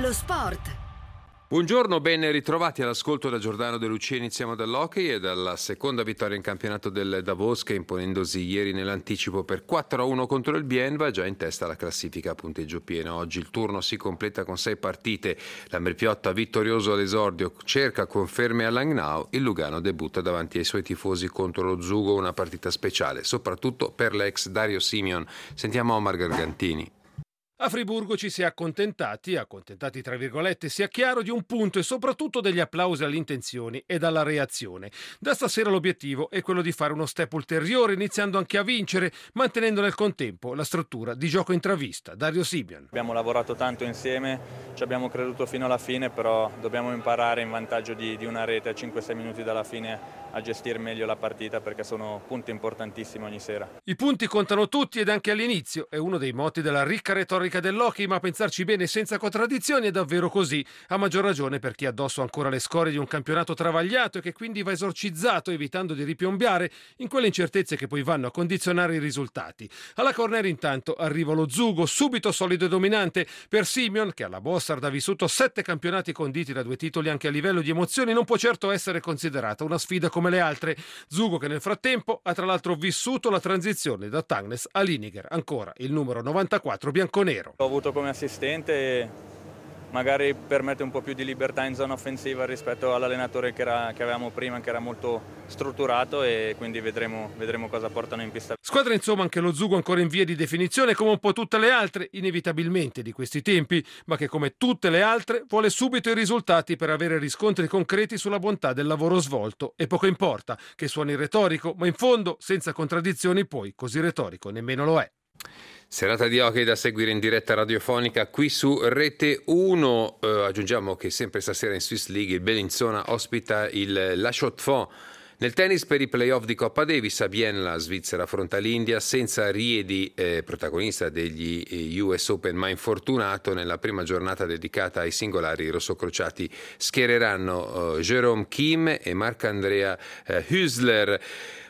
Lo sport. Buongiorno, ben ritrovati all'ascolto da Giordano De Lucia. Iniziamo dall'hockey e dalla seconda vittoria in campionato del Davos, che imponendosi ieri nell'anticipo per 4-1 contro il Bienva, già in testa alla classifica a punteggio pieno. Oggi il turno si completa con 6 partite. L'Ambrepiotta vittorioso all'esordio cerca conferme a Langnau. Il Lugano debutta davanti ai suoi tifosi contro lo Zugo, una partita speciale, soprattutto per l'ex Dario Simeon. Sentiamo Omar Gargantini. A Friburgo ci si è accontentati tra virgolette, sia chiaro, di un punto e soprattutto degli applausi alle intenzioni e alla reazione. Da stasera l'obiettivo è quello di fare uno step ulteriore, iniziando anche a vincere, mantenendo nel contempo la struttura di gioco intravista. Dario Simeon. Abbiamo lavorato tanto insieme, ci abbiamo creduto fino alla fine, però dobbiamo imparare in vantaggio di una rete a 5-6 minuti dalla fine a gestire meglio la partita, perché sono punti importantissimi ogni sera. I punti contano tutti ed anche all'inizio, è uno dei motti della ricca retorica dell'hockey, ma a pensarci bene senza contraddizioni è davvero così, a maggior ragione per chi ha addosso ancora le scorie di un campionato travagliato e che quindi va esorcizzato evitando di ripiombiare in quelle incertezze che poi vanno a condizionare i risultati. Alla corner intanto arriva lo Zugo, subito solido e dominante. Per Simeon, che alla Bossard ha vissuto 7 campionati conditi da 2 titoli anche a livello di emozioni, non può certo essere considerata una sfida come le altre. Zugo che nel frattempo ha tra l'altro vissuto la transizione da Tangnes a Liniger, ancora il numero 94 bianconero. L'ho avuto come assistente e magari permette un po' più di libertà in zona offensiva rispetto all'allenatore che avevamo prima, che era molto strutturato, e quindi vedremo cosa portano in pista. Squadra insomma anche lo Zugo ancora in via di definizione, come un po' tutte le altre, inevitabilmente di questi tempi, ma che come tutte le altre vuole subito i risultati per avere riscontri concreti sulla bontà del lavoro svolto, e poco importa che suoni retorico, ma in fondo senza contraddizioni poi così retorico nemmeno lo è. Serata di hockey da seguire in diretta radiofonica qui su Rete 1. Aggiungiamo che sempre stasera in Swiss League il Bellinzona ospita il La Chaux-de-Fonds. Nel tennis per i playoff di Coppa Davis a Bienne la Svizzera affronta l'India senza Riedi, protagonista degli US Open ma infortunato. Nella prima giornata dedicata ai singolari i rossocrociati schiereranno Jérôme Kim e Marc-Andrea Hüsler.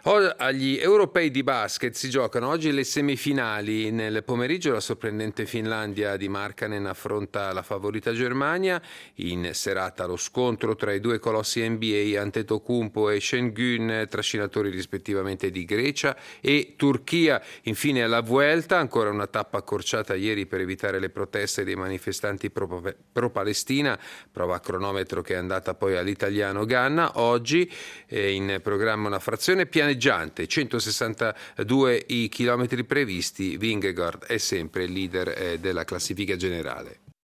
Agli europei di basket si giocano oggi le semifinali. Nel pomeriggio la sorprendente Finlandia di Markkanen affronta la favorita Germania. In serata lo scontro tra i due colossi NBA Antetokounmpo e Şengün, trascinatori rispettivamente di Grecia e Turchia. Infine alla Vuelta, ancora una tappa accorciata ieri per evitare le proteste dei manifestanti pro-Palestina, prova a cronometro che è andata poi all'italiano Ganna. Oggi in programma una frazione pianeggiante, 162 i chilometri previsti. Vingegaard è sempre il leader della classifica generale.